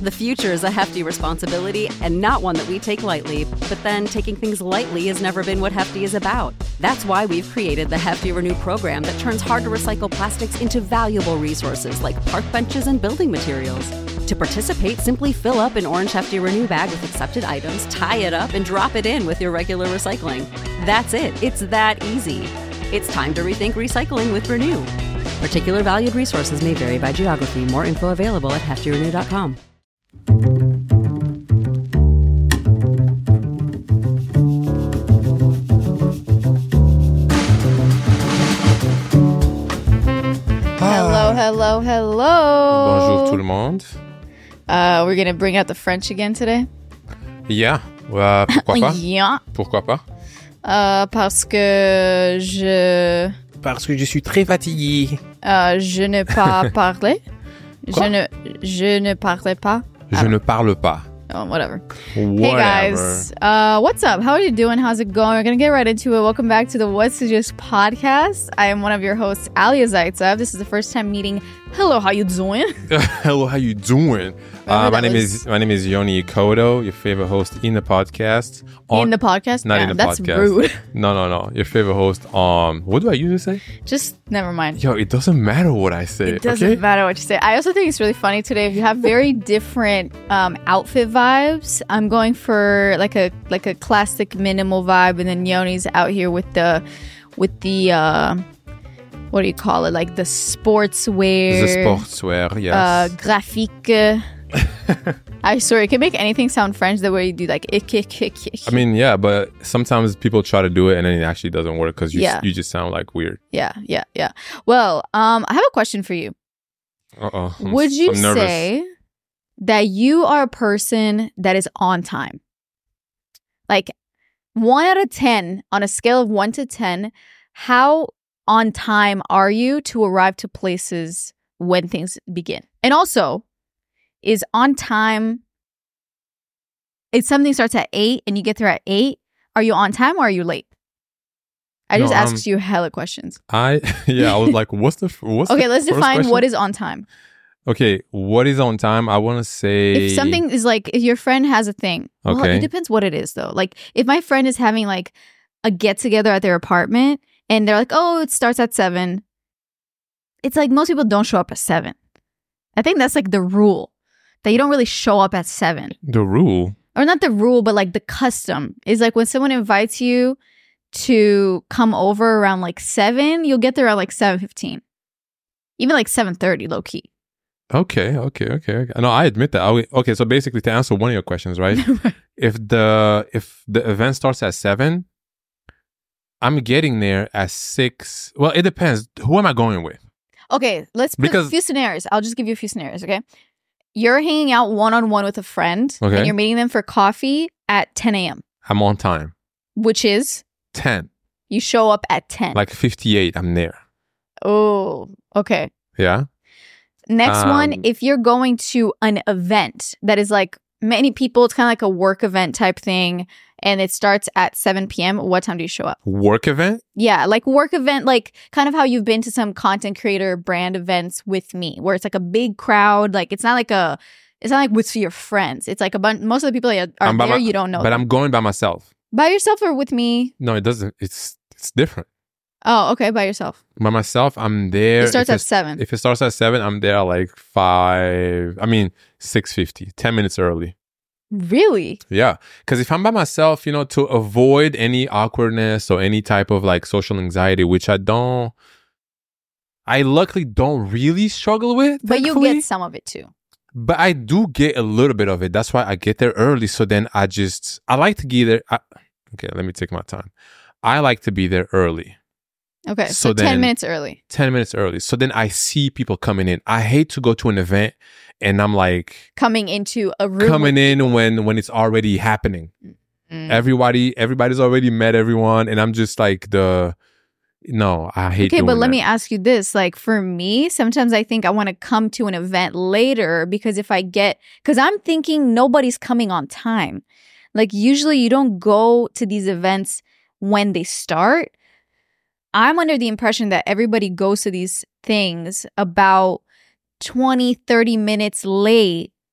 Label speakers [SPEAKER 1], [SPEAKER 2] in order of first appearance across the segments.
[SPEAKER 1] The future is a hefty responsibility and not one that we take lightly. But then taking things lightly has never been what Hefty is about. That's why we've created the Hefty Renew program that turns hard-to-recycle plastics into valuable resources like park benches and building materials. To participate, simply fill up an orange Hefty Renew bag with accepted items, tie it up, and drop it in with your regular recycling. That's it. It's that easy. It's time to rethink recycling with Renew. Particular valued resources may vary by geography. More info available at heftyrenew.com.
[SPEAKER 2] Hello.
[SPEAKER 3] Bonjour tout le monde.
[SPEAKER 2] We're gonna bring out the French again today.
[SPEAKER 3] Yeah. Pourquoi pas?
[SPEAKER 2] Yeah.
[SPEAKER 3] Pourquoi pas?
[SPEAKER 2] Parce que
[SPEAKER 3] Parce que je suis très fatigué.
[SPEAKER 2] je ne pas parler.
[SPEAKER 3] Quoi?
[SPEAKER 2] Je ne parlais pas.
[SPEAKER 3] Je ne parle pas.
[SPEAKER 2] Oh, whatever.
[SPEAKER 3] Whatever.
[SPEAKER 2] Hey guys, what's up? How are you doing? How's it going? We're gonna get right into it. Welcome back to the What's the Gist podcast. I am one of your hosts, Alia Zaitsev. This is the first time meeting. Hello, how you doing?
[SPEAKER 3] Hello, how you doing? My name is Yoni Kodo, your favorite host in the podcast.
[SPEAKER 2] In the podcast?
[SPEAKER 3] Not
[SPEAKER 2] yeah,
[SPEAKER 3] in the
[SPEAKER 2] that's
[SPEAKER 3] podcast.
[SPEAKER 2] rude.
[SPEAKER 3] No. Your favorite host. What do I usually say?
[SPEAKER 2] Just never mind.
[SPEAKER 3] Yo, it doesn't matter what I say.
[SPEAKER 2] It doesn't matter what you say. I also think it's really funny today. If you have very different outfit vibes, I'm going for like a classic minimal vibe, and then Yoni's out here with the what do you call it? Like the sportswear.
[SPEAKER 3] The sportswear, yes.
[SPEAKER 2] Graphique. I swear, it can make anything sound French the way you do like ik.
[SPEAKER 3] I mean, yeah, but sometimes people try to do it and then it actually doesn't work because you just sound like weird.
[SPEAKER 2] Yeah. Well, I have a question for you.
[SPEAKER 3] Uh-oh.
[SPEAKER 2] Would you
[SPEAKER 3] I'm nervous.
[SPEAKER 2] say that you are a person that is on time? Like 1 out of 10, on a scale of 1 to 10, how on time are you to arrive to places when things begin? And also, is on time, if something starts at 8 and you get there at 8, are you on time or are you late? I just asked you hella questions.
[SPEAKER 3] I was like, what's
[SPEAKER 2] okay, let's define what is on time.
[SPEAKER 3] Okay, what is on time? I want to say...
[SPEAKER 2] If something is like, if your friend has a thing.
[SPEAKER 3] Okay.
[SPEAKER 2] Well, it depends what it is, though. Like, if my friend is having, like, a get-together at their apartment, and they're like, oh, it starts at 7. It's like, most people don't show up at 7. I think that's, like, the rule. That you don't really show up at 7.
[SPEAKER 3] The rule?
[SPEAKER 2] Or not the rule, but, like, the custom. Is, like, when someone invites you to come over around, like, 7, you'll get there at, like, 7:15. Even, like, 7:30, low-key.
[SPEAKER 3] Okay. No, I admit that. Okay, so basically to answer one of your questions, right? if the event starts at 7, I'm getting there at 6. Well, it depends. Who am I going with?
[SPEAKER 2] Okay, let's put a few scenarios. I'll just give you a few scenarios, okay? You're hanging out one-on-one with a friend, and you're meeting them for coffee at 10 a.m.
[SPEAKER 3] I'm on time.
[SPEAKER 2] Which is?
[SPEAKER 3] 10.
[SPEAKER 2] You show up at 10.
[SPEAKER 3] Like 58, I'm there.
[SPEAKER 2] Oh, okay.
[SPEAKER 3] Yeah?
[SPEAKER 2] Next one, if you're going to an event that is like many people, it's kind of like a work event type thing, and it starts at 7 p.m., what time do you show up?
[SPEAKER 3] Work event?
[SPEAKER 2] Yeah, like work event, like kind of how you've been to some content creator brand events with me, where it's like a big crowd. Like it's not like with your friends. It's like a bunch, most of the people that are there, you don't know.
[SPEAKER 3] But I'm going by myself.
[SPEAKER 2] By yourself or with me?
[SPEAKER 3] No, it doesn't. It's different.
[SPEAKER 2] Oh, okay, by yourself.
[SPEAKER 3] By myself, I'm there.
[SPEAKER 2] It starts at 7.
[SPEAKER 3] If it starts at 7, I'm there like 6:50, 10 minutes early.
[SPEAKER 2] Really?
[SPEAKER 3] Yeah. Because if I'm by myself, to avoid any awkwardness or any type of like social anxiety, which I luckily don't really struggle with.
[SPEAKER 2] But you get some of it too.
[SPEAKER 3] But I do get a little bit of it. That's why I get there early. So then I like to get there. Okay, let me take my time. I like to be there early.
[SPEAKER 2] Okay, so 10 minutes early.
[SPEAKER 3] 10 minutes early. So then I see people coming in. I hate to go to an event and I'm like...
[SPEAKER 2] Coming into a room.
[SPEAKER 3] Coming in when it's already happening. Everybody's already met everyone. And I'm just like No, I hate doing that.
[SPEAKER 2] Okay, but let me ask you this. Like for me, sometimes I think I want to come to an event later because because I'm thinking nobody's coming on time. Like usually you don't go to these events when they start. I'm under the impression that everybody goes to these things about 20, 30 minutes late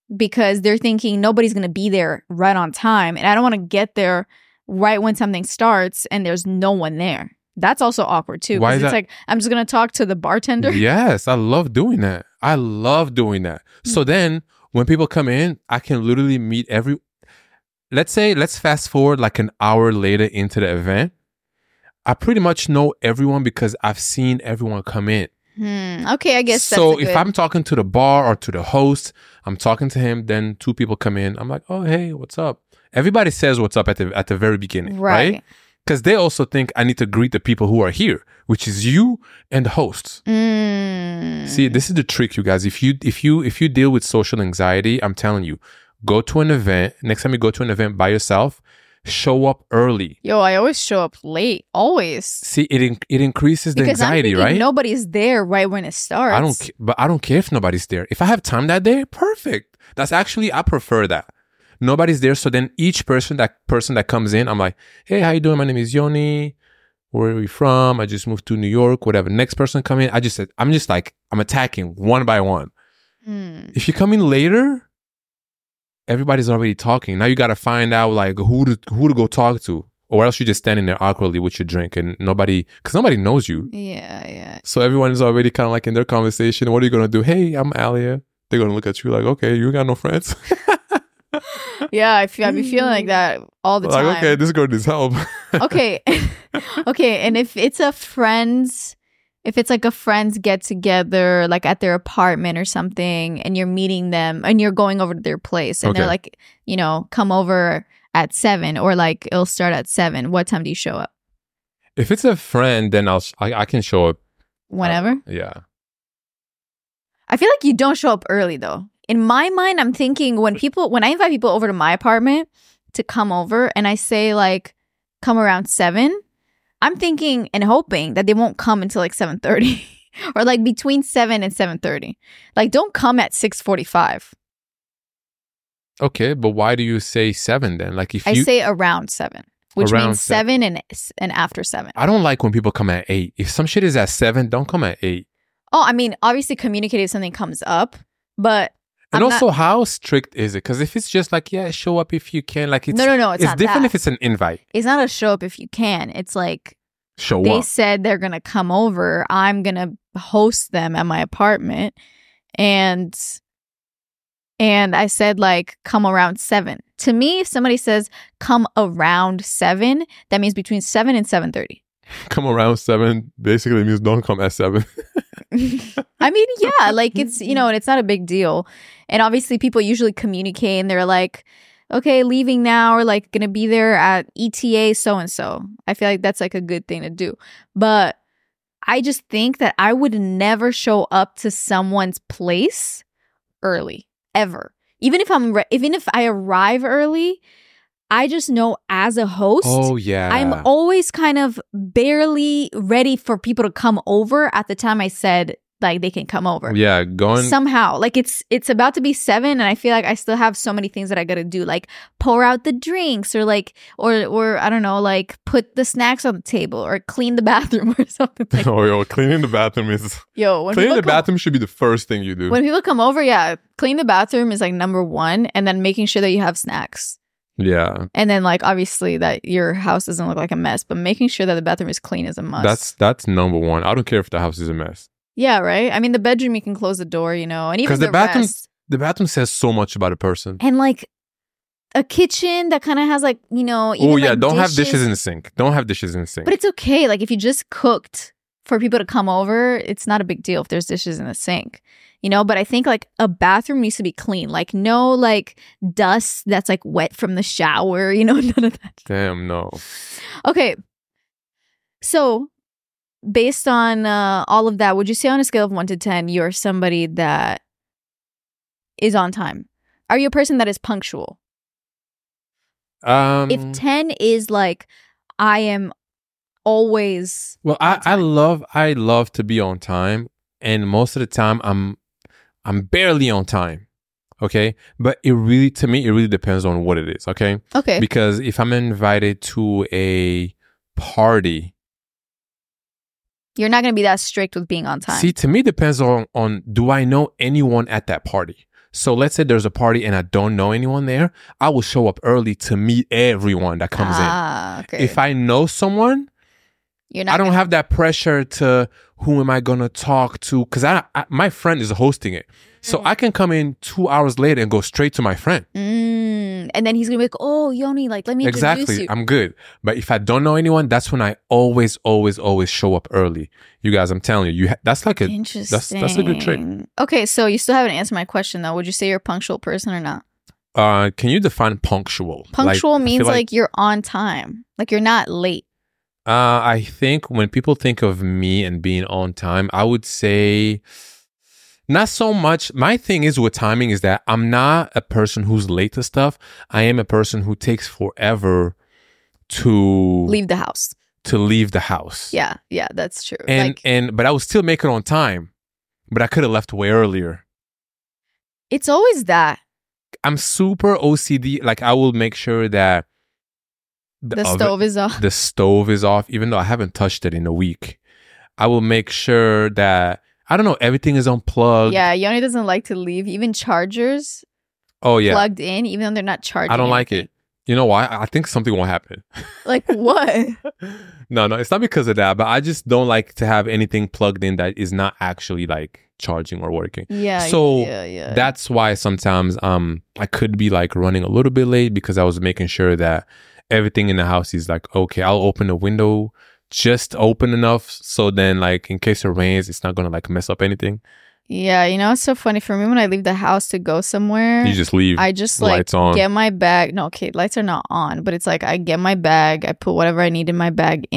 [SPEAKER 2] because they're thinking nobody's going to be there right on time. And I don't want to get there right when something starts and there's no one there. That's also awkward too.
[SPEAKER 3] Why is
[SPEAKER 2] It's
[SPEAKER 3] that?
[SPEAKER 2] like, I'm just going to talk to the bartender.
[SPEAKER 3] Yes, I love doing that. I love doing that. So then when people come in, I can literally meet let's fast forward like an hour later into the event. I pretty much know everyone because I've seen everyone come in.
[SPEAKER 2] Okay, I guess
[SPEAKER 3] So
[SPEAKER 2] that's
[SPEAKER 3] if I'm talking to the bar or to the host, I'm talking to him, then two people come in. I'm like, oh, hey, what's up? Everybody says what's up at the very beginning, right? Because they also think I need to greet the people who are here, which is you and the hosts. See, this is the trick, you guys. If you deal with social anxiety, I'm telling you, go to an event. Next time you go to an event by yourself, show up early.
[SPEAKER 2] Yo, I always show up late. Always.
[SPEAKER 3] See, it increases the
[SPEAKER 2] Because
[SPEAKER 3] anxiety,
[SPEAKER 2] I'm thinking
[SPEAKER 3] right?
[SPEAKER 2] Nobody's there right when it starts.
[SPEAKER 3] I don't care if nobody's there. If I have time that day, perfect. I prefer that. Nobody's there, so then each person that comes in, I'm like, hey, how you doing? My name is Yoni. Where are we from? I just moved to New York. Whatever. Next person come in, I'm attacking one by one. If you come in later, everybody's already talking. Now you got to find out like who to go talk to, or else you're just standing there awkwardly with your drink and nobody knows you.
[SPEAKER 2] Yeah.
[SPEAKER 3] So everyone is already kind of like in their conversation. What are you gonna do? Hey, I'm Alia. They're gonna look at you like, okay, you got no friends.
[SPEAKER 2] Yeah, I be feeling like that all the time.
[SPEAKER 3] Like, okay, this girl needs help.
[SPEAKER 2] Okay. And if it's like a friends get together, like at their apartment or something, and you're meeting them and you're going over to their place and they're like, come over at 7, or like it'll start at 7. What time do you show up?
[SPEAKER 3] If it's a friend, then I can show up
[SPEAKER 2] whenever.
[SPEAKER 3] Yeah.
[SPEAKER 2] I feel like you don't show up early though. In my mind, I'm thinking when I invite people over to my apartment to come over and I say like, come around 7, I'm thinking and hoping that they won't come until like 7:30 or like between 7 and 7:30. Like, don't come at 6:45.
[SPEAKER 3] Okay, but why do you say 7 then? Like
[SPEAKER 2] I say around 7, which
[SPEAKER 3] Around
[SPEAKER 2] means 7 and after 7.
[SPEAKER 3] I don't like when people come at 8. If some shit is at 7, don't come at 8.
[SPEAKER 2] Oh, I mean, obviously communicate if something comes up, but
[SPEAKER 3] and also, how strict is it? Because if it's just like, yeah, show up if you can, like it's
[SPEAKER 2] no, it's
[SPEAKER 3] not different if it's an invite.
[SPEAKER 2] It's not a show up if you can. It's like
[SPEAKER 3] show
[SPEAKER 2] they
[SPEAKER 3] up.
[SPEAKER 2] said they're gonna come over. I'm gonna host them at my apartment, and I said like come around 7. To me, if somebody says come around 7, that means between 7 and 7:30.
[SPEAKER 3] Come around 7 basically means don't come at 7.
[SPEAKER 2] I mean, yeah, like it's, and it's not a big deal. And obviously people usually communicate and they're like, okay, leaving now, or like gonna be there at ETA so-and-so. I feel like that's like a good thing to do. But I just think that I would never show up to someone's place early, ever. Even if I arrive early, I just know as a host, I'm always kind of barely ready for people to come over at the time I said like they can come over.
[SPEAKER 3] Yeah, going
[SPEAKER 2] somehow. Like it's about to be 7 and I feel like I still have so many things that I gotta do, like pour out the drinks or like or I don't know, like put the snacks on the table or clean the bathroom or something like that.
[SPEAKER 3] Cleaning the bathroom is
[SPEAKER 2] cleaning
[SPEAKER 3] the bathroom should be the first thing you do.
[SPEAKER 2] When people come over, clean the bathroom is like number 1, and then making sure that you have snacks.
[SPEAKER 3] Yeah.
[SPEAKER 2] And then like obviously that your house doesn't look like a mess, but making sure that the bathroom is clean is a must.
[SPEAKER 3] That's number 1. I don't care if the house is a mess.
[SPEAKER 2] Yeah, right? I mean, the bedroom, you can close the door, and even the
[SPEAKER 3] bathroom says so much about a person.
[SPEAKER 2] And like a kitchen that kind of has like,
[SPEAKER 3] don't have dishes in the sink. Don't have dishes in the sink.
[SPEAKER 2] But it's okay. Like if you just cooked for people to come over, it's not a big deal if there's dishes in the sink. But I think like a bathroom needs to be clean. Like no like dust that's like wet from the shower, none of that.
[SPEAKER 3] Damn, no.
[SPEAKER 2] Okay. So based on all of that, would you say on a scale of 1 to 10, you're somebody that is on time? Are you a person that is punctual? If 10 is like, I am always
[SPEAKER 3] I love to be on time, and most of the time I'm barely on time. Okay, but to me it really depends on what it is. Okay, because if I'm invited to a party,
[SPEAKER 2] you're not going to be that strict with being on time.
[SPEAKER 3] See, to me, it depends on do I know anyone at that party? So let's say there's a party and I don't know anyone there. I will show up early to meet everyone that comes in.
[SPEAKER 2] Okay.
[SPEAKER 3] If I know someone, I don't have that pressure to who am I going to talk to? Because my friend is hosting it. So I can come in 2 hours later and go straight to my friend.
[SPEAKER 2] And then he's going to be like, oh, Yoni, like, let me introduce you.
[SPEAKER 3] I'm good. But if I don't know anyone, that's when I always show up early. You guys, I'm telling you, that's like
[SPEAKER 2] Interesting.
[SPEAKER 3] That's a good trick.
[SPEAKER 2] Okay, so you still haven't answered my question, though. Would you say you're a punctual person or not?
[SPEAKER 3] Can you define punctual?
[SPEAKER 2] Punctual means like you're on time. Like you're not late.
[SPEAKER 3] I think when people think of me and being on time, I would say not so much. My thing is with timing is that I'm not a person who's late to stuff. I am a person who takes forever to
[SPEAKER 2] leave the house.
[SPEAKER 3] Yeah,
[SPEAKER 2] that's true.
[SPEAKER 3] But I would still make it on time. But I could have left way earlier.
[SPEAKER 2] It's always that.
[SPEAKER 3] I'm super OCD. Like I will make sure that
[SPEAKER 2] the stove is off.
[SPEAKER 3] The stove is off, even though I haven't touched it in a week. I will make sure that, I don't know, everything is unplugged.
[SPEAKER 2] Yeah, Yoni doesn't like to leave even chargers plugged in, even though they're not charging.
[SPEAKER 3] I don't like it. You know why? I think something will happen.
[SPEAKER 2] Like what?
[SPEAKER 3] No, it's not because of that, but I just don't like to have anything plugged in that is not actually like charging or working.
[SPEAKER 2] Yeah.
[SPEAKER 3] So that's why sometimes I could be like running a little bit late because I was making sure that everything in the house is like, okay, I'll open the window just open enough so then like in case it rains, it's not gonna like mess up anything.
[SPEAKER 2] Yeah, you know, it's so funny for me when I leave the house to go somewhere.
[SPEAKER 3] You just leave.
[SPEAKER 2] I just like
[SPEAKER 3] lights on.
[SPEAKER 2] Get my bag. No, okay, lights are not on, but it's like I get my bag, I put whatever I need in my bag,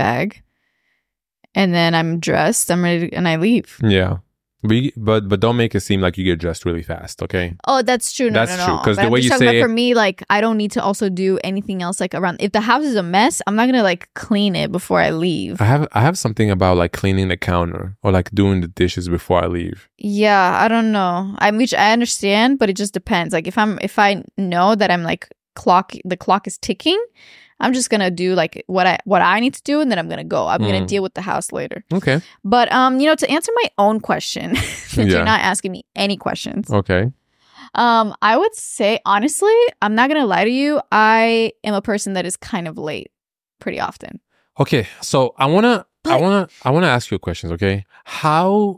[SPEAKER 2] and then I'm dressed, I'm ready and I leave.
[SPEAKER 3] Yeah. But don't make it seem like you get dressed really fast, okay?
[SPEAKER 2] Oh, that's true. No,
[SPEAKER 3] that's true. Because
[SPEAKER 2] the way you say it, for me, like I don't need to also do anything else like around. If the house is a mess, I'm not gonna like clean it before I leave.
[SPEAKER 3] I have something about like cleaning the counter or like doing the dishes before I leave.
[SPEAKER 2] Yeah, I don't know. I understand, but it just depends. Like if I know that I'm like the clock is ticking, I'm just gonna do like what I need to do, and then I'm gonna go. I'm gonna deal with the house later.
[SPEAKER 3] Okay.
[SPEAKER 2] But you know, to answer my own question, since you're not asking me any questions.
[SPEAKER 3] Okay.
[SPEAKER 2] I would say honestly, I'm not gonna lie to you. I am a person that is kind of late pretty often.
[SPEAKER 3] Okay, so I wanna ask you questions. Okay, how?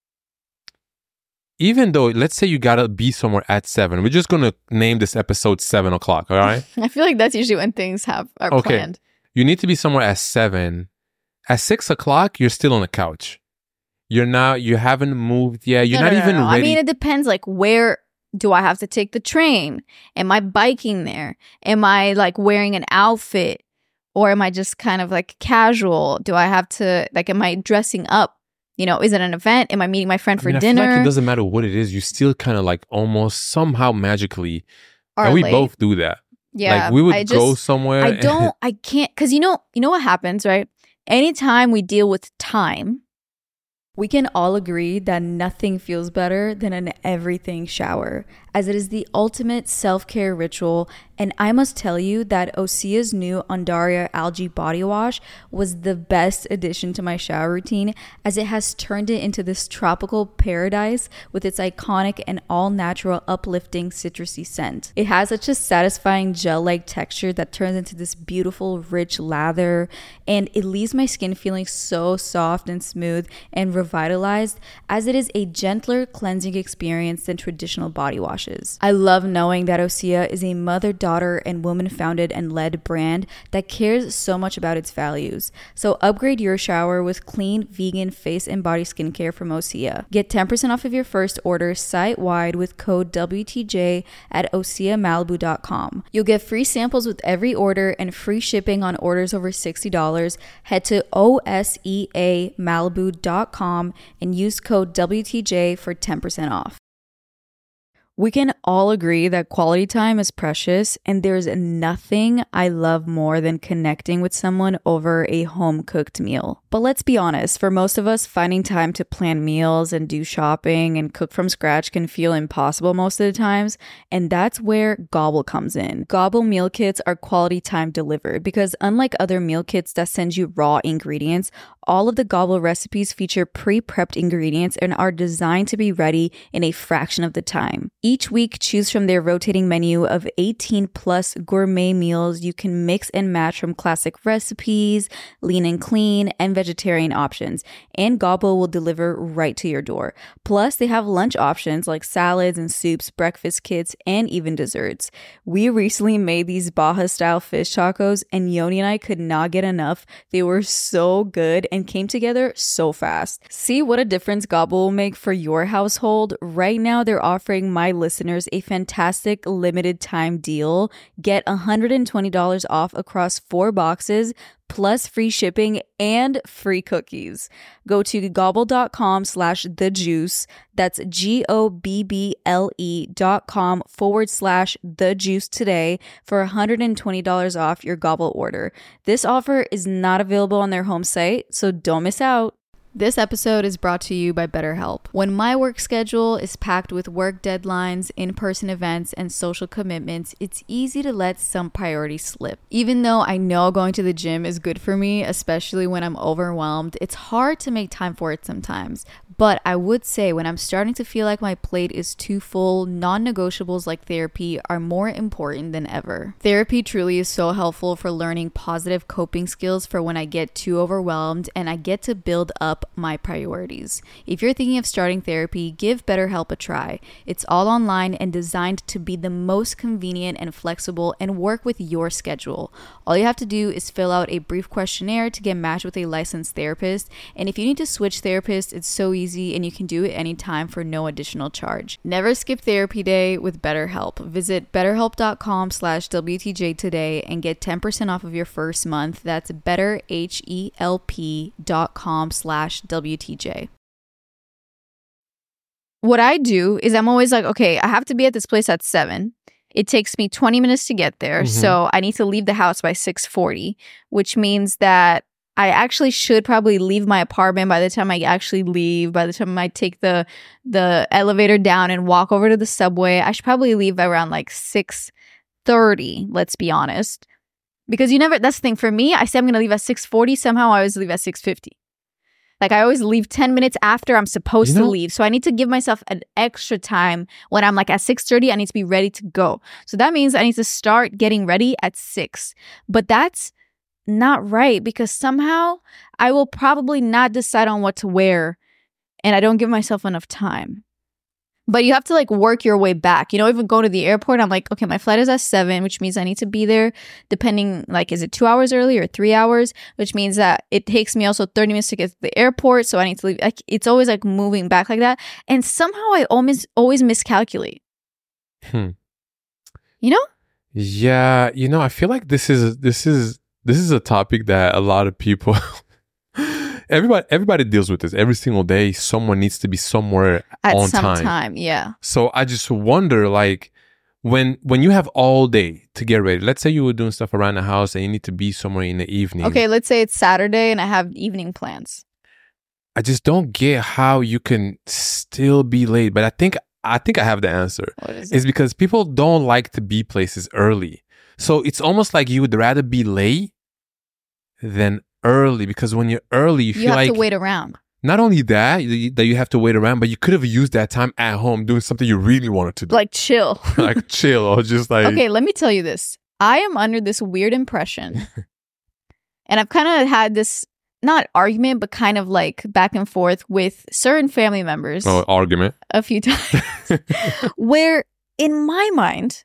[SPEAKER 3] Even though, let's say you gotta be somewhere at 7, we're just gonna name this episode 7 o'clock, all right?
[SPEAKER 2] I feel like that's usually when things are planned.
[SPEAKER 3] You need to be somewhere at 7. At 6 o'clock, you're still on the couch. You haven't moved yet. You're not even ready.
[SPEAKER 2] I mean, it depends. Like, where do I have to take the train? Am I biking there? Am I like wearing an outfit? Or am I just kind of like casual? Do I have to, like, am I dressing up? You know, is it an event? Am I meeting my friend for dinner?
[SPEAKER 3] I feel like it doesn't matter what it is. You still kind of like almost somehow magically.
[SPEAKER 2] And
[SPEAKER 3] we both do that.
[SPEAKER 2] Yeah.
[SPEAKER 3] Like we would go somewhere.
[SPEAKER 2] I can't. Because you know what happens, right? Anytime we deal with time, we can all agree that nothing feels better than an everything shower, as it is the ultimate self-care ritual. And I must tell you that Osea's new Undaria Algae Body Wash was the best addition to my shower routine, as it has turned it into this tropical paradise with its iconic and all-natural uplifting citrusy scent. It has such a satisfying gel-like texture that turns into this beautiful, rich lather, and it leaves my skin feeling so soft and smooth and revitalized, as it is a gentler cleansing experience than traditional body washes. I love knowing that Osea is a mother-daughter and woman-founded and led brand that cares so much about its values. So upgrade your shower with clean, vegan face and body skincare from Osea. Get 10% off of your first order site-wide with code WTJ at OseaMalibu.com. You'll get free samples with every order and free shipping on orders over $60. Head to OSEAMalibu.com and use code WTJ for 10% off. We can all agree that quality time is precious, and there's nothing I love more than connecting with someone over a home-cooked meal. But let's be honest, for most of us, finding time to plan meals and do shopping and cook from scratch can feel impossible most of the times, and that's where Gobble comes in. Gobble meal kits are quality time delivered because unlike other meal kits that send you raw ingredients, all of the Gobble recipes feature pre-prepped ingredients and are designed to be ready in a fraction of the time. Each week, choose from their rotating menu of 18 plus gourmet meals you can mix and match from classic recipes, lean and clean, and vegetarian options. And Gobble will deliver right to your door. Plus, they have lunch options like salads and soups, breakfast kits, and even desserts. We recently made these Baja-style fish tacos, and Yoni and I could not get enough. They were so good and came together so fast. See what a difference Gobble will make for your household. Right now, they're offering my listeners a fantastic limited time deal. Get $120 off across 4 boxes plus free shipping and free cookies. Go to gobble.com/thejuice. That's GOBBLE.com/thejuice today for $120 off your Gobble order. This offer is not available on their home site, so don't miss out. This episode is brought to you by BetterHelp. When my work schedule is packed with work deadlines, in-person events, and social commitments, it's easy to let some priorities slip. Even though I know going to the gym is good for me, especially when I'm overwhelmed, it's hard to make time for it sometimes. But I would say when I'm starting to feel like my plate is too full, non-negotiables like therapy are more important than ever. Therapy truly is so helpful for learning positive coping skills for when I get too overwhelmed, and I get to build up my priorities. If you're thinking of starting therapy, give BetterHelp a try. It's all online and designed to be the most convenient and flexible and work with your schedule. All you have to do is fill out a brief questionnaire to get matched with a licensed therapist. And if you need to switch therapists, it's so easy and you can do it anytime for no additional charge. Never skip therapy day with BetterHelp. Visit betterhelp.com/WTJ today and get 10% off of your first month. That's betterhelp.com/WTJ. What I do is I'm always like, okay, I have to be at this place at 7. It takes me 20 minutes to get there. So I need to leave the house by 6:40, which means that I actually should probably leave my apartment by the time I actually leave. By the time I take the elevator down and walk over to the subway, I should probably leave around like 6:30, let's be honest. Because that's the thing. For me, I say I'm going to leave at 6:40. Somehow I always leave at 6:50. Like I always leave 10 minutes after I'm supposed to leave. So I need to give myself an extra time. When I'm like at 6:30, I need to be ready to go. So that means I need to start getting ready at 6. But that's not right, because somehow I will probably not decide on what to wear and I don't give myself enough time. But you have to like work your way back. Even go to the airport, I'm like, okay, my flight is at 7, which means I need to be there depending, like, is it 2 hours early or 3 hours? Which means that it takes me also 30 minutes to get to the airport. So I need to leave. Like, it's always like moving back like that. And somehow I always miscalculate.
[SPEAKER 3] Yeah, I feel like this is a topic that a lot of people everybody deals with this every single day. Someone needs to be somewhere
[SPEAKER 2] at
[SPEAKER 3] on
[SPEAKER 2] some
[SPEAKER 3] time.
[SPEAKER 2] Yeah.
[SPEAKER 3] So I just wonder, like, when you have all day to get ready, let's say you were doing stuff around the house and you need to be somewhere in the evening.
[SPEAKER 2] Okay, let's say it's Saturday and I have evening plans.
[SPEAKER 3] I just don't get how you can still be late. But I think I have the answer.
[SPEAKER 2] What is it?
[SPEAKER 3] It's because people don't like to be places early. So it's almost like you would rather be late than early, because when you're early, you feel like
[SPEAKER 2] you have to wait around.
[SPEAKER 3] Not only that you have to wait around, but you could have used that time at home doing something you really wanted to do.
[SPEAKER 2] Like chill.
[SPEAKER 3] Like chill, or just like...
[SPEAKER 2] Okay, let me tell you this. I am under this weird impression. And I've kind of had this, not argument, but kind of like back and forth with certain family members.
[SPEAKER 3] Oh, argument.
[SPEAKER 2] A few times. Where in my mind,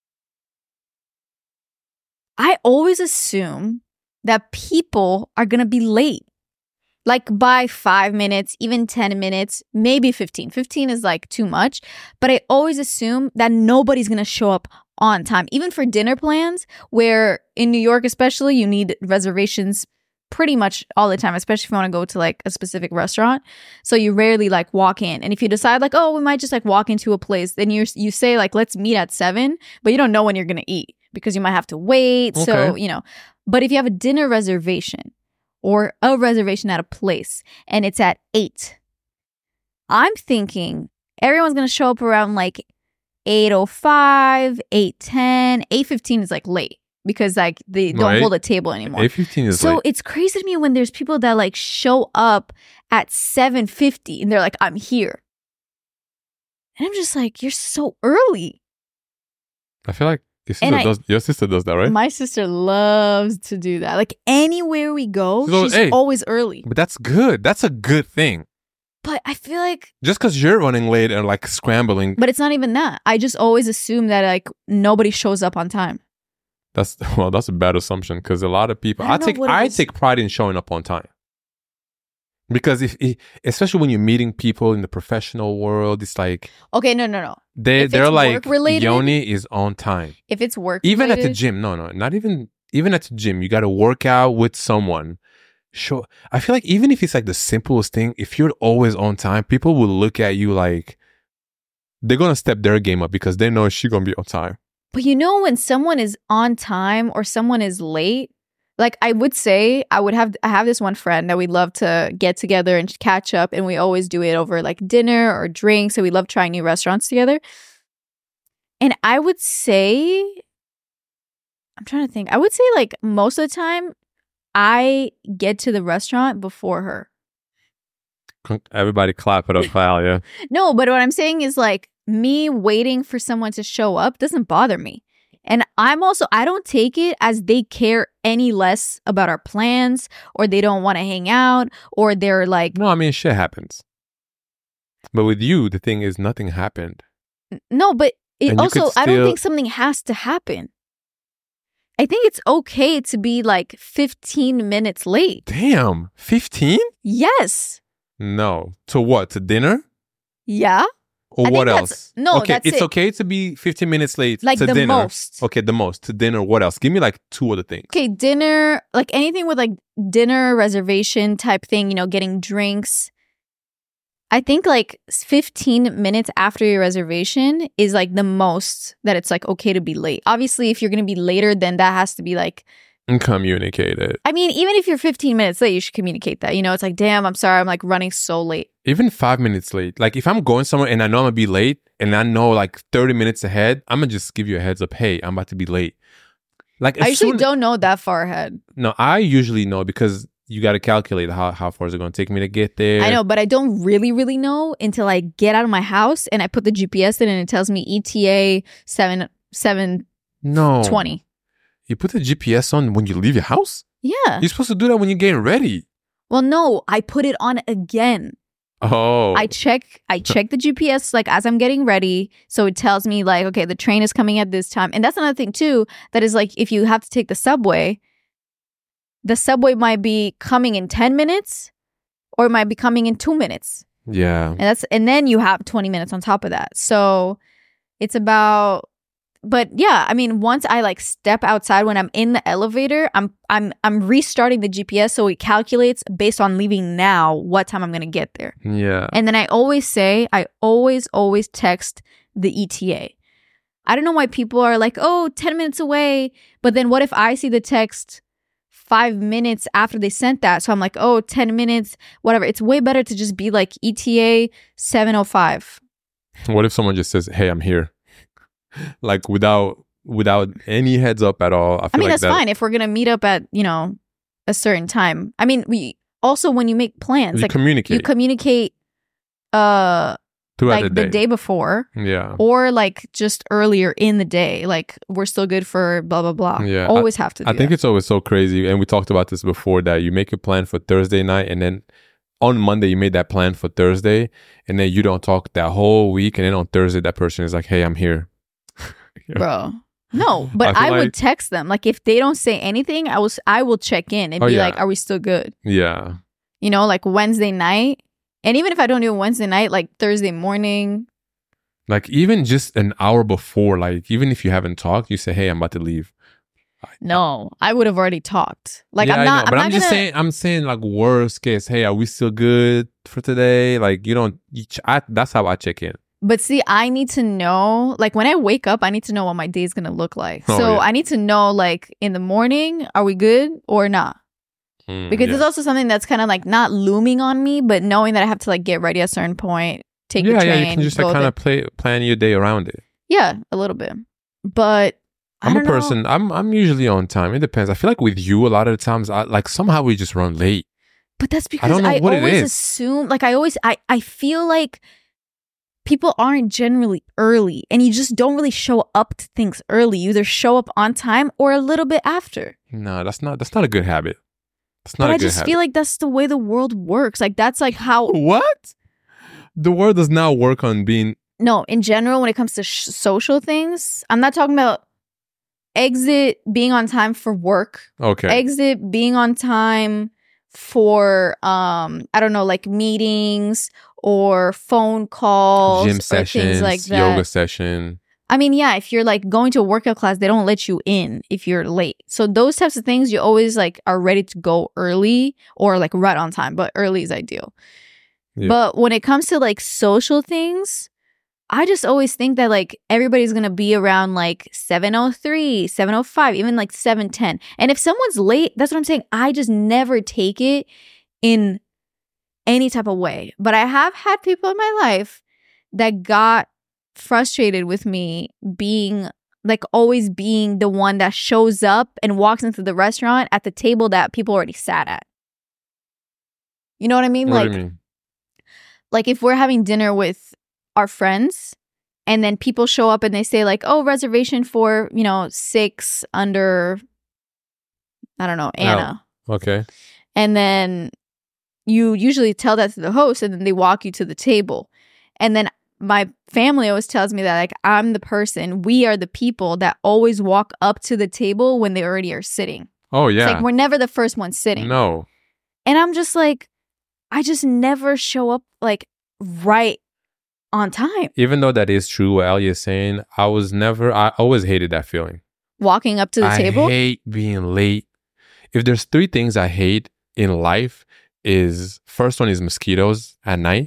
[SPEAKER 2] I always assume that people are going to be late. Like by 5 minutes, even 10 minutes, maybe 15. 15 is like too much. But I always assume that nobody's going to show up on time. Even for dinner plans, where in New York especially, you need reservations pretty much all the time, especially if you want to go to like a specific restaurant. So you rarely like walk in. And if you decide like, oh, we might just like walk into a place, then you say like, let's meet at 7, but you don't know when you're going to eat because you might have to wait. Okay. So, but if you have a dinner reservation or a reservation at a place and it's at 8, I'm thinking everyone's going to show up around like 8:05, 8:10, 8:15 is like late. Because like they don't hold a table anymore.
[SPEAKER 3] 8:15 is
[SPEAKER 2] so
[SPEAKER 3] late.
[SPEAKER 2] It's crazy to me when there's people that like show up at 7:50 and they're like, I'm here. And I'm just like, you're so early.
[SPEAKER 3] I feel like your sister does that, right?
[SPEAKER 2] My sister loves to do that. Like anywhere we go, she's always early.
[SPEAKER 3] But that's good. That's a good thing.
[SPEAKER 2] But I feel like
[SPEAKER 3] just because you're running late and like scrambling.
[SPEAKER 2] But it's not even that. I just always assume that like nobody shows up on time.
[SPEAKER 3] That's a bad assumption because a lot of people. I take pride in showing up on time. Because especially when you're meeting people in the professional world, it's like
[SPEAKER 2] okay, no.
[SPEAKER 3] They're like Yoni is on time.
[SPEAKER 2] If it's work,
[SPEAKER 3] even at the gym, not even at the gym, you got to work out with someone. Sure, I feel like even if it's like the simplest thing, if you're always on time, people will look at you like they're gonna step their game up because they know she's gonna be on time.
[SPEAKER 2] But you know, when someone is on time or someone is late. Like I would say, I have this one friend that we love to get together and catch up, and we always do it over like dinner or drinks. So we love trying new restaurants together. And I would say, I'm trying to think. I would say like most of the time, I get to the restaurant before her.
[SPEAKER 3] Everybody clap it up, pal. Yeah.
[SPEAKER 2] No, but what I'm saying is like me waiting for someone to show up doesn't bother me. And I don't take it as they care any less about our plans or they don't want to hang out or they're like...
[SPEAKER 3] No, I mean, shit happens. But with you, the thing is nothing happened.
[SPEAKER 2] No, but I don't think something has to happen. I think it's okay to be like 15 minutes late.
[SPEAKER 3] Damn, 15?
[SPEAKER 2] Yes.
[SPEAKER 3] No. To what? To dinner?
[SPEAKER 2] Yeah.
[SPEAKER 3] Or what else?
[SPEAKER 2] Okay,
[SPEAKER 3] it's okay to be 15 minutes late
[SPEAKER 2] like
[SPEAKER 3] to
[SPEAKER 2] the
[SPEAKER 3] dinner.
[SPEAKER 2] Most.
[SPEAKER 3] Okay, the most. To dinner, what else? Give me like two other things.
[SPEAKER 2] Okay, dinner, like anything with like dinner reservation type thing, you know, getting drinks. I think like 15 minutes after your reservation is like the most that it's like okay to be late. Obviously, if you're going to be later, then that has to be like...
[SPEAKER 3] And communicate it.
[SPEAKER 2] I mean, even if you're 15 minutes late, you should communicate that. You know, it's like, damn, I'm sorry, I'm like running so late.
[SPEAKER 3] Even 5 minutes late. Like if I'm going somewhere and I know I'm going to be late and I know like 30 minutes ahead, I'm going to just give you a heads up. Hey, I'm about to be late. Like
[SPEAKER 2] I usually don't know that far ahead.
[SPEAKER 3] No, I usually know because you got to calculate how far is it going to take me to get there.
[SPEAKER 2] I know, but I don't really know until I get out of my house and I put the GPS in and it tells me ETA 7:20.
[SPEAKER 3] You put the GPS on when you leave your house?
[SPEAKER 2] Yeah.
[SPEAKER 3] You're supposed to do that when you're getting ready.
[SPEAKER 2] Well, no, I put it on again.
[SPEAKER 3] Oh.
[SPEAKER 2] I check the GPS like as I'm getting ready. So it tells me like, okay, the train is coming at this time. And that's another thing too, that is like if you have to take the subway might be coming in 10 minutes or it might be coming in 2 minutes.
[SPEAKER 3] Yeah.
[SPEAKER 2] And then you have 20 minutes on top of that. So it's about... But yeah, I mean, once I like step outside when I'm in the elevator, I'm restarting the GPS so it calculates based on leaving now what time I'm gonna get there.
[SPEAKER 3] Yeah.
[SPEAKER 2] And then I always text the ETA. I don't know why people are like, 10 minutes away. But then what if I see the text 5 minutes after they sent that? So I'm like, 10 minutes, whatever. It's way better to just be like ETA 7:05.
[SPEAKER 3] What if someone just says, hey, I'm here? Like without any heads up at all.
[SPEAKER 2] I mean, that's fine if we're gonna meet up at, you know, a certain time. I mean, we also when you make plans,
[SPEAKER 3] you
[SPEAKER 2] like
[SPEAKER 3] communicate.
[SPEAKER 2] You communicate
[SPEAKER 3] throughout
[SPEAKER 2] like
[SPEAKER 3] the
[SPEAKER 2] day before.
[SPEAKER 3] Yeah.
[SPEAKER 2] Or like just earlier in the day. Like we're still good for blah blah blah.
[SPEAKER 3] Yeah.
[SPEAKER 2] Always have to do
[SPEAKER 3] I think it's always so crazy. And we talked about this before that you make a plan for Thursday night and then on Monday you made that plan for Thursday and then you don't talk that whole week and then on Thursday that person is like, hey, I'm here.
[SPEAKER 2] Yeah. Bro. No, but I would text them. Like if they don't say anything, I will check in and be like, are we still good?
[SPEAKER 3] Yeah.
[SPEAKER 2] You know, like Wednesday night. And even if I don't do it Wednesday night, like Thursday morning.
[SPEAKER 3] Like even just an hour before, like even if you haven't talked, you say, hey, I'm about to leave.
[SPEAKER 2] No, I would have already talked. Like
[SPEAKER 3] yeah,
[SPEAKER 2] I'm not.
[SPEAKER 3] But I'm saying like worst case, hey, are we still good for today? Like that's how I check in.
[SPEAKER 2] But see, I need to know, like when I wake up, I need to know what my day is going to look like. So I need to know like in the morning, are we good or not? Because there's also something that's kind of like not looming on me, but knowing that I have to like get ready at a certain point, take the train. Yeah, you
[SPEAKER 3] can just like kind of plan your day around it.
[SPEAKER 2] Yeah, a little bit. But
[SPEAKER 3] I'm a person, I'm usually on time. It depends. I feel like with you, a lot of the times, like somehow we just run late.
[SPEAKER 2] But that's because I always assume, like I feel like people aren't generally early, and you just don't really show up to things early. You either show up on time or a little bit after.
[SPEAKER 3] No, that's not a good habit. That's not
[SPEAKER 2] But
[SPEAKER 3] a
[SPEAKER 2] I
[SPEAKER 3] good
[SPEAKER 2] just
[SPEAKER 3] habit.
[SPEAKER 2] feel like that's the way the world works. Like that's like how
[SPEAKER 3] What? The world does not work on being.
[SPEAKER 2] no, in general, when it comes to social things, I'm not talking about exit being on time for work.
[SPEAKER 3] Okay.
[SPEAKER 2] Exit being on time for I don't know, like meetings or phone calls
[SPEAKER 3] Gym
[SPEAKER 2] or
[SPEAKER 3] sessions,
[SPEAKER 2] things like that.
[SPEAKER 3] yoga session.
[SPEAKER 2] I mean, yeah, if you're like going to a workout class, they don't let you in if you're late. So those types of things, you always like are ready to go early or like right on time, but early is ideal.
[SPEAKER 3] Yeah.
[SPEAKER 2] But when it comes to like social things, I just always think that like everybody's going to be around like 7:03, 7:05, even like 7:10. And if someone's late, that's what I'm saying. I just never take it in any type of way. But I have had people in my life that got frustrated with me being like always being the one that shows up and walks into the restaurant at the table that people already sat at. You know what I mean?
[SPEAKER 3] What
[SPEAKER 2] like,
[SPEAKER 3] do you mean?
[SPEAKER 2] like if we're having dinner with our friends and then people show up and they say like, oh, reservation for, 6 under, I don't know, Anna.
[SPEAKER 3] Oh, okay.
[SPEAKER 2] And then you usually tell that to the host and then they walk you to the table. And then my family always tells me that like I'm the person, we are the people that always walk up to the table when they already are sitting.
[SPEAKER 3] Oh, yeah.
[SPEAKER 2] It's like we're never the first one sitting.
[SPEAKER 3] No.
[SPEAKER 2] And I'm just like, I just never show up like right on time.
[SPEAKER 3] Even though that is true, what Ellie is saying, I always hated that feeling.
[SPEAKER 2] Walking up to the table?
[SPEAKER 3] I hate being late. If there's 3 things I hate in life, is first one is mosquitoes at night.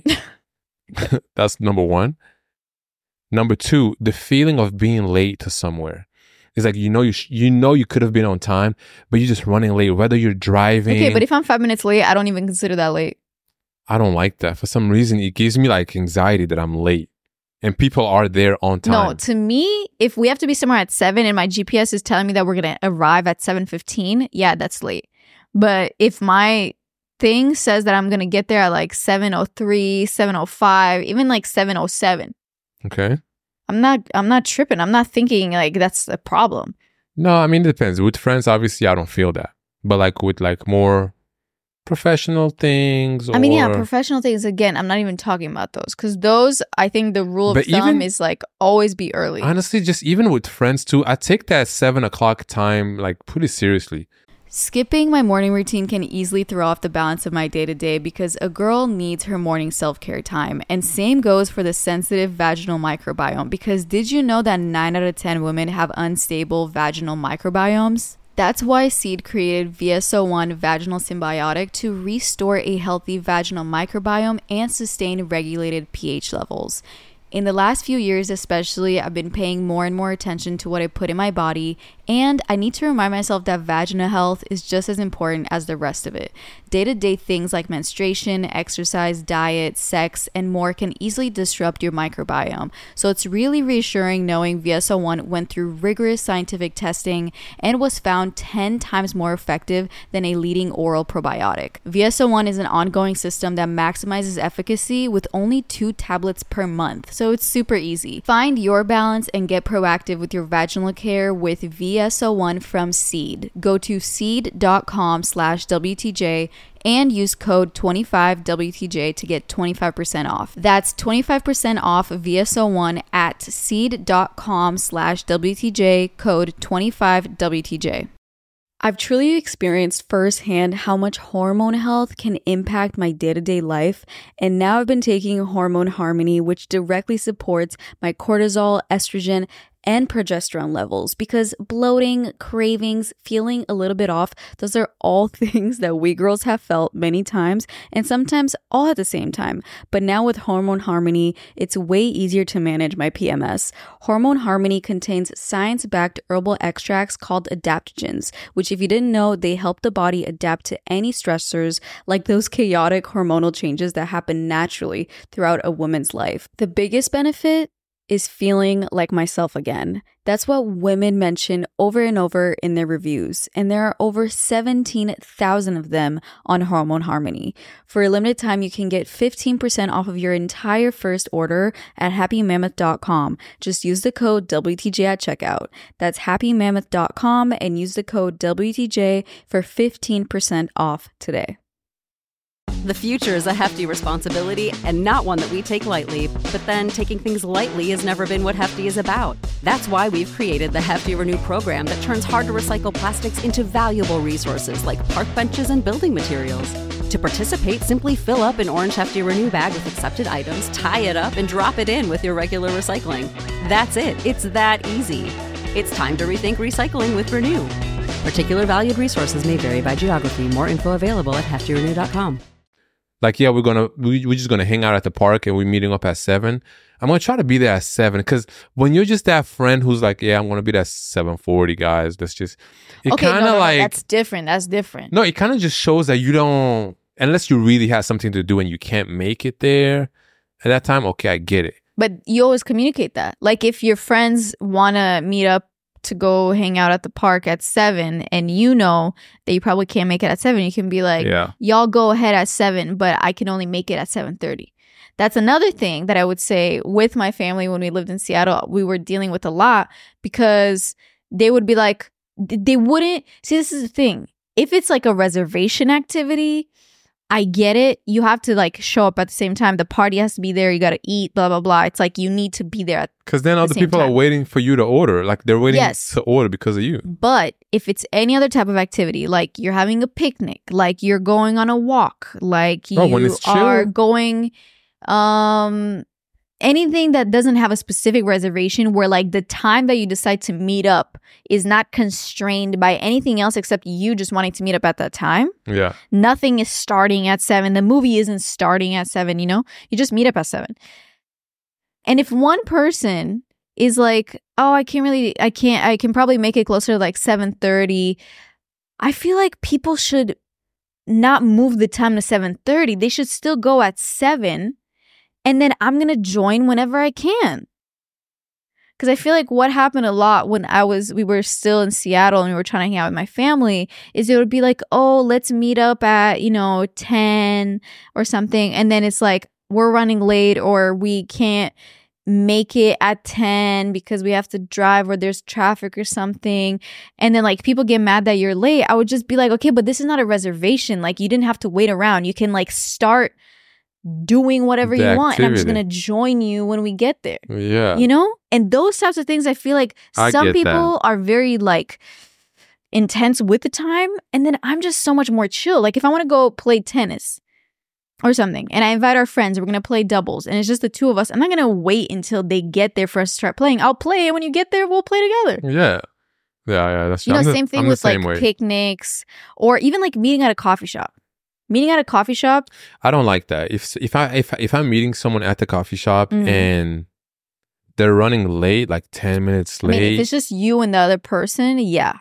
[SPEAKER 3] That's number 1. Number 2, the feeling of being late to somewhere. It's like, you could have been on time, but you're just running late, whether you're driving.
[SPEAKER 2] Okay, but if I'm 5 minutes late, I don't even consider that late.
[SPEAKER 3] I don't like that. For some reason, it gives me like anxiety that I'm late and people are there on time.
[SPEAKER 2] No, to me, if we have to be somewhere at 7 and my GPS is telling me that we're going to arrive at 7:15, yeah, that's late. But if my thing says that I'm going to get there at like 7:03, 7:05, even like 7:07.
[SPEAKER 3] Okay.
[SPEAKER 2] I'm not tripping. I'm not thinking like that's a problem.
[SPEAKER 3] No, I mean, it depends. With friends, obviously, I don't feel that. But like with like more professional things.
[SPEAKER 2] I mean, yeah, professional things. Again, I'm not even talking about those because those, I think the rule of thumb is like always be early.
[SPEAKER 3] Honestly, just even with friends too, I take that 7 o'clock time like pretty seriously.
[SPEAKER 2] Skipping my morning routine can easily throw off the balance of my day-to-day because a girl needs her morning self-care time. And same goes for the sensitive vaginal microbiome, because did you know that 9 out of 10 women have unstable vaginal microbiomes? That's why Seed created VSO1 Vaginal Symbiotic to restore a healthy vaginal microbiome and sustain regulated pH levels. In the last few years especially, I've been paying more and more attention to what I put in my body, and I need to remind myself that vaginal health is just as important as the rest of it. Day-to-day things like menstruation, exercise, diet, sex, and more can easily disrupt your microbiome. So it's really reassuring knowing VSO1 went through rigorous scientific testing and was found 10 times more effective than a leading oral probiotic. VSO1 is an ongoing system that maximizes efficacy with only 2 tablets per month. So it's super easy. Find your balance and get proactive with your vaginal care with VSO1 from Seed. Go to seed.com/WTJ and use code 25WTJ to get 25% off. That's 25% off VSO1 at seed.com/WTJ, code 25WTJ. I've truly experienced firsthand how much hormone health can impact my day-to-day life, and now I've been taking Hormone Harmony, which directly supports my cortisol, estrogen, and progesterone levels, because bloating, cravings, feeling a little bit off, those are all things that we girls have felt many times, and sometimes all at the same time. But now with Hormone Harmony, it's way easier to manage my PMS. Hormone Harmony contains science-backed herbal extracts called adaptogens, which if you didn't know, they help the body adapt to any stressors like those chaotic hormonal changes that happen naturally throughout a woman's life. The biggest benefit
[SPEAKER 4] is feeling like myself again. That's what women mention over and over in their reviews, and there are over 17,000 of them on Hormone Harmony. For a limited time, you can get 15% off of your entire first order at happymammoth.com. Just use the code WTJ at checkout. That's happymammoth.com and use the code WTJ for 15% off today.
[SPEAKER 1] The future is a hefty responsibility and not one that we take lightly. But then taking things lightly has never been what Hefty is about. That's why we've created the Hefty Renew program that turns hard to recycle plastics into valuable resources like park benches and building materials. To participate, simply fill up an orange Hefty Renew bag with accepted items, tie it up, and drop it in with your regular recycling. That's it. It's that easy. It's time to rethink recycling with Renew. Particular valued resources may vary by geography. More info available at heftyrenew.com.
[SPEAKER 3] Like, yeah, we're just gonna hang out at the park and we're meeting up at 7. I'm gonna try to be there at 7 because when you're just that friend who's like, yeah, I'm gonna be there at 7:40, guys. That's just
[SPEAKER 2] that's different. That's different.
[SPEAKER 3] No, it kind of just shows that you don't, unless you really have something to do and you can't make it there at that time. Okay, I get it.
[SPEAKER 2] But you always communicate that. Like if your friends wanna meet up to go hang out at the park at 7 and you know that you probably can't make it at 7, you can be like, y'all go ahead at 7, but I can only make it at 7:30. That's another thing that I would say with my family when we lived in Seattle, we were dealing with a lot because they would be like, they wouldn't, see, this is the thing. If it's like a reservation activity, I get it. You have to like show up at the same time. The party has to be there. You got to eat, blah, blah, blah. It's like you need to be there.
[SPEAKER 3] Because then other people are waiting for you to order. Like they're waiting to order because of you.
[SPEAKER 2] But if it's any other type of activity, like you're having a picnic, like you're going on a walk, like you are going, anything that doesn't have a specific reservation where like the time that you decide to meet up is not constrained by anything else except you just wanting to meet up at that time.
[SPEAKER 3] Yeah.
[SPEAKER 2] Nothing is starting at 7. The movie isn't starting at 7, you know? You just meet up at 7. And if one person is like, oh, I can probably make it closer to like 7:30, I feel like people should not move the time to 7:30. They should still go at 7. And then I'm going to join whenever I can. Because I feel like what happened a lot when we were still in Seattle and we were trying to hang out with my family is it would be like, oh, let's meet up at, 10 or something. And then it's like, we're running late or we can't make it at 10 because we have to drive or there's traffic or something. And then like people get mad that you're late. I would just be like, okay, but this is not a reservation. Like you didn't have to wait around. You can like start doing whatever you want and I'm just gonna join you when we get there.
[SPEAKER 3] Yeah.
[SPEAKER 2] And those types of things, I feel like some people are very like intense with the time, and then I'm just so much more chill. Like if I want to go play tennis or something and I invite our friends, we're gonna play doubles and it's just the two of us, I'm not gonna wait until they get there for us to start playing. I'll play, and when you get there we'll play together.
[SPEAKER 3] Yeah, that's true.
[SPEAKER 2] Same thing with like picnics or even like meeting at a coffee shop. Meeting at a coffee shop,
[SPEAKER 3] I don't like that. If I'm meeting someone at the coffee shop and they're running late, like 10 minutes late.
[SPEAKER 2] I mean, if it's just you and the other person, yeah.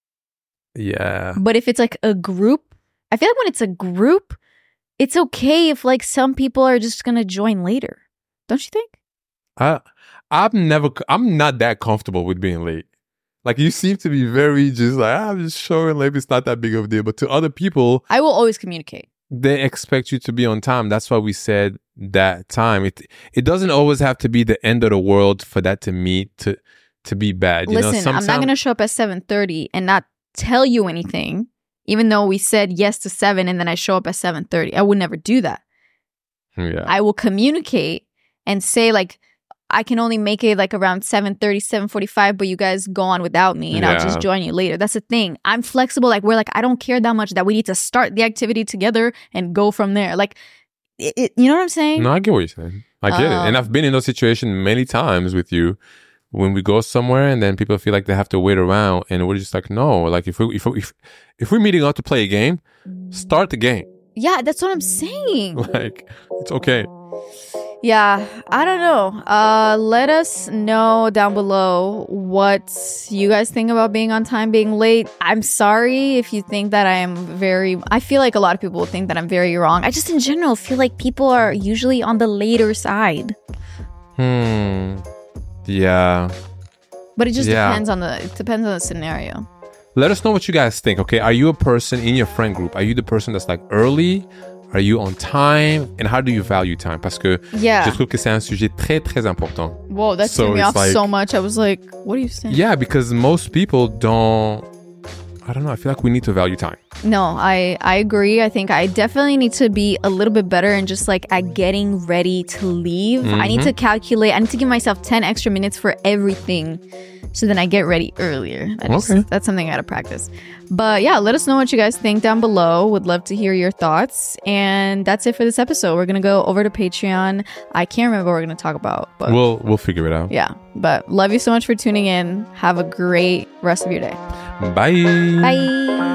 [SPEAKER 2] But if it's like a group, I feel like when it's a group, it's okay if like some people are just gonna join later. Don't you think?
[SPEAKER 3] I'm not that comfortable with being late. Like, you seem to be very just like, I'm just showing late. It's not that big of a deal. But to other people,
[SPEAKER 2] I will always communicate.
[SPEAKER 3] They expect you to be on time. That's why we said that time. It doesn't always have to be the end of the world for that to meet to be bad.
[SPEAKER 2] Listen, I'm not going to show up at 7:30 and not tell you anything, even though we said yes to 7 and then I show up at 7:30. I would never do that.
[SPEAKER 3] Yeah.
[SPEAKER 2] I will communicate and say like, I can only make it like around 7:30, 7:45, but you guys go on without me and I'll just join you later. That's the thing. I'm flexible. Like we're like, I don't care that much that we need to start the activity together and go from there. Like, you know what I'm saying?
[SPEAKER 3] No, I get what you're saying. I get it. And I've been in those situations many times with you when we go somewhere and then people feel like they have to wait around and we're just like, no, like if we're meeting up to play a game, start the game.
[SPEAKER 2] Yeah, that's what I'm saying.
[SPEAKER 3] Like, it's okay.
[SPEAKER 2] Yeah, I don't know. Let us know down below what you guys think about being on time, being late. I'm sorry if you think that I feel like a lot of people will think that I'm very wrong. I just in general feel like people are usually on the later side.
[SPEAKER 3] Yeah.
[SPEAKER 2] But it just
[SPEAKER 3] Yeah.
[SPEAKER 2] depends on the scenario.
[SPEAKER 3] Let us know what you guys think, okay? Are you a person in your friend group? Are you the person that's like early? Are you on time? And how do you value time? Parce que
[SPEAKER 2] Yeah.
[SPEAKER 3] je trouve que c'est un sujet très, très important.
[SPEAKER 2] Whoa, that
[SPEAKER 3] So
[SPEAKER 2] threw me
[SPEAKER 3] it's
[SPEAKER 2] off
[SPEAKER 3] like-
[SPEAKER 2] so much. I was like, what are you saying?
[SPEAKER 3] Yeah, because most people don't... I don't know. I feel like we need to value time.
[SPEAKER 2] No, I agree. I think I definitely need to be a little bit better and just like at getting ready to leave. I need to calculate. I need to give myself 10 extra minutes for everything. So then I get ready earlier.
[SPEAKER 3] Okay.
[SPEAKER 2] That's something I got to practice. But yeah, let us know what you guys think down below. Would love to hear your thoughts. And that's it for this episode. We're going to go over to Patreon. I can't remember what we're going to talk about. But
[SPEAKER 3] We'll figure it out.
[SPEAKER 2] yeah. But love you so much for tuning in. Have a great rest of your day.
[SPEAKER 3] Bye.
[SPEAKER 2] Bye.